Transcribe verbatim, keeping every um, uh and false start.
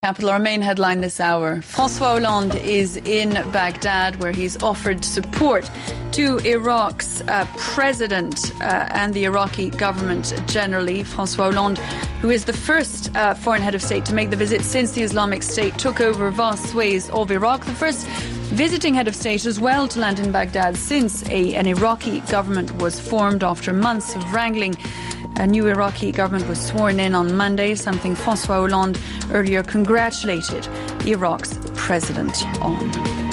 Capital, our main headline this hour. François Hollande is in Baghdad, where he's offered support to Iraq's uh, president uh, and the Iraqi government generally. François Hollande, who is the first uh, foreign head of state to make the visit since the Islamic State took over vast swathes of Iraq, the first visiting head of state as well to land in Baghdad since a, an Iraqi government was formed after months of wrangling. A new Iraqi government was sworn in on Monday, something François Hollande earlier congratulated Iraq's president on.